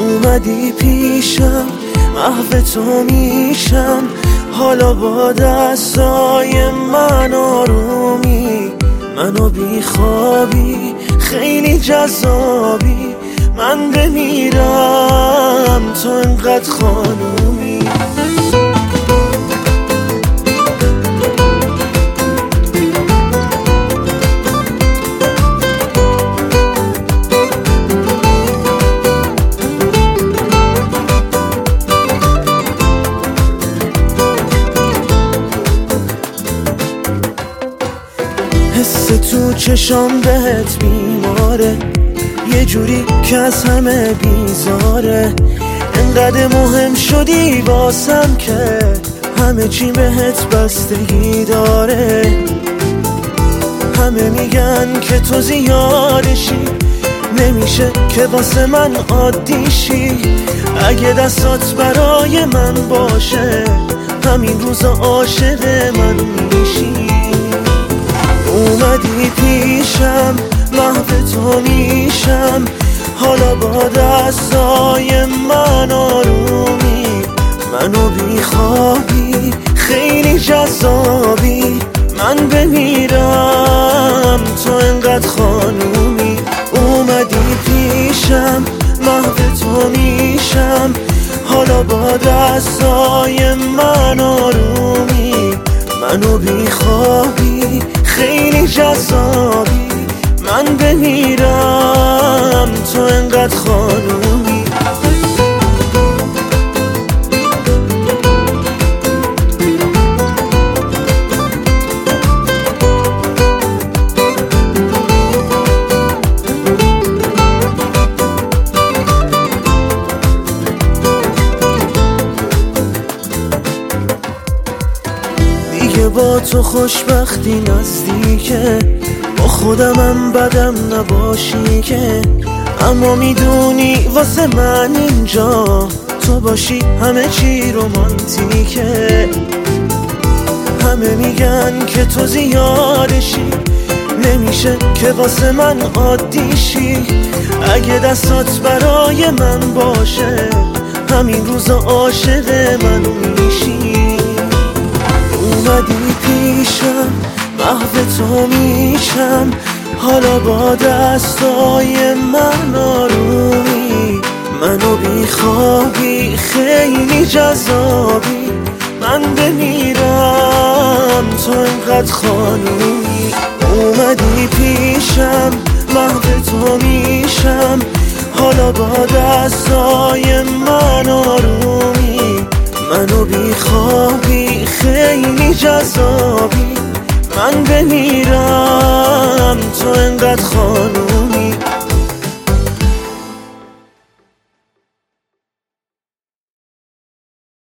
اومدی پیشم محو تو میشم، حالا با دستای من آرومی، منو بیخوابی خیلی جذابی، من بمیرم تو انقدر خانومی. حس تو چشام بهت بیماره، یه جوری که از همه بیزاره، انقدر مهم شدی واسم که همه چی بهت بستگی داره. همه میگن که تو زیادشی، نمیشه که واسه من عادیشی، اگه دستات برای من باشه همین روزا عاشق من میشی. اومدی پیشم محو تو میشم، حالا با دستای من آرومی، منو بیخوابی خیلی جذابی، من بمیرم تو انقدر خانومی. اومدی پیشم محو تو میشم، حالا با دستای من آرومی، منو بیخوابی خیلی جذابی، من بمیرم تو انقدر خانومی. دیگه با تو خوشبختی نزدیکه، با خودمم بدم نباشی که، اما میدونی واسه من اینجا تو باشی همه چی رومانتیکه. همه میگن که تو زیادشی، نمیشه که واسه من عادیشی، اگه دستات برای من باشه همین روزا عاشق من میشی. اومدی پیشم محو تو میشم، حالا با دستای من آرومی، منو بیخوابی خیلی جذابی، من بمیرم تو انقدر خانومی. اومدی پیشم محو تو میشم، حالا با دستای من آرومی، منو بیخوابی خیلی جذابی، من بمیرم تو انقدر خانومی.